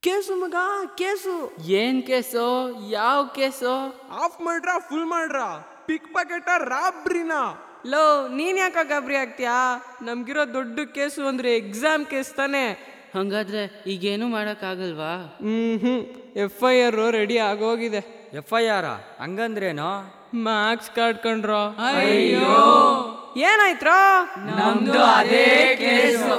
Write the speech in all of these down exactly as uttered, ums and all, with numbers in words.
Case ಮಗ case. ಏನ್ case? ಯಾವ ಕೇಸು? ಆಫ್ ಮಾಡ್ರ ಫುಲ್ ಮಾಡ್ರ ಪಿಕ್ ಪಾಕೆಟ ರಾಬ್ರಿನ. ಲೋ ನೀನ್ ಯಾಕ ಗಾಬರಿ ಆಗ್ತೀಯಾ? ನಮ್ಗಿರೋ ದೊಡ್ಡ ಕೇಸು ಅಂದ್ರೆ ಎಕ್ಸಾಮ್ ಕೇಸ್ ತಾನೆ. ಹಂಗಾದ್ರೆ ಈಗೇನು ಮಾಡಕ್ಕಾಗಲ್ವಾ? ಹ್ಮ್ ಹ್ಮ್ ಎಫ್ ಐ ಆರ್ ರೆಡಿ ಆಗೋಗಿದೆ. ಎಫ್ ಐ ಆರ್ ಹಂಗಂದ್ರೇನು? ಮಾರ್ಕ್ಸ್ ಕಾರ್ಡ್ ಕಂಡ್ರೋ. ಅಯ್ಯೋ ಏನಾಯ್ತ್ರೋ? ನಮ್ದು ಅದೇ ಕೇಸು.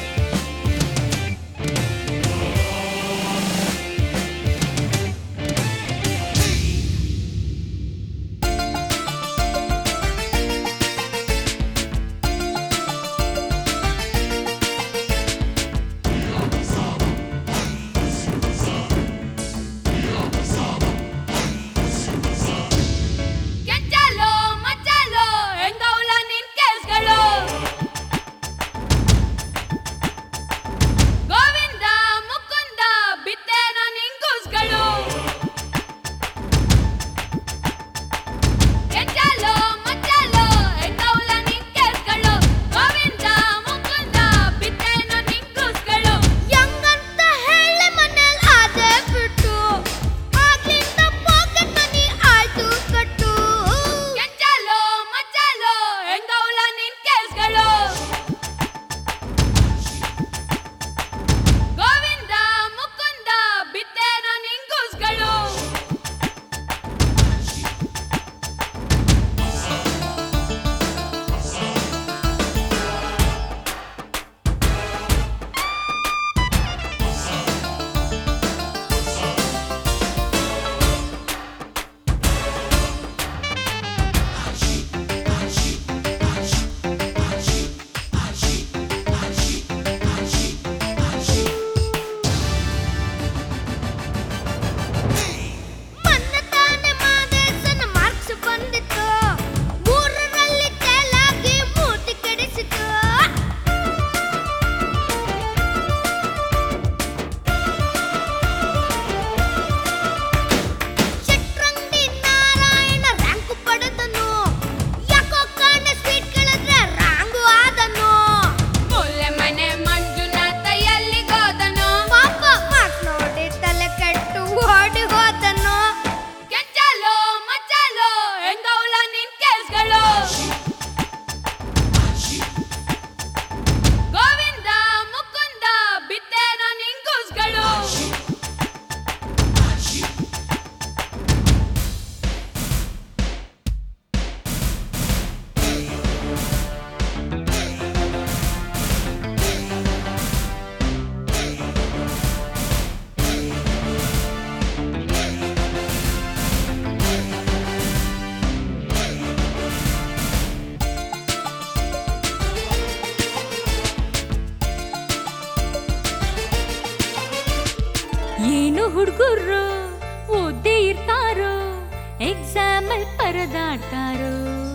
ಏನು ಹುಡುಗರು ಓದ್ದೇ ಇರ್ತಾರೋ, ಎಕ್ಸಾಮ್ ಅಲ್ಲಿ ಪರದಾಡ್ತಾರೋ.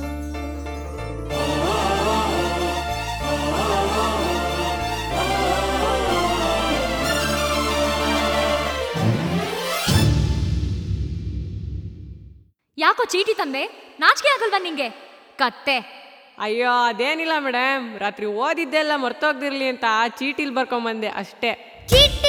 ಯಾಕೋ ಚೀಟಿ ತಂದೆ? ನಾಚಿಕೆ ಆಗಲ್ವಾ ನಿಂಗೆ? ಕತ್ತೆ. ಅಯ್ಯೋ ಅದೇನಿಲ್ಲ ಮೇಡಮ್, ರಾತ್ರಿ ಓದಿದ್ದೆಲ್ಲ ಮರ್ತೋಗ್ದಿರ್ಲಿ ಅಂತ ಚೀಟಿಲ್ ಬರ್ಕೊಂಬಂದೆ ಅಷ್ಟೇ. ಚೀಟಿ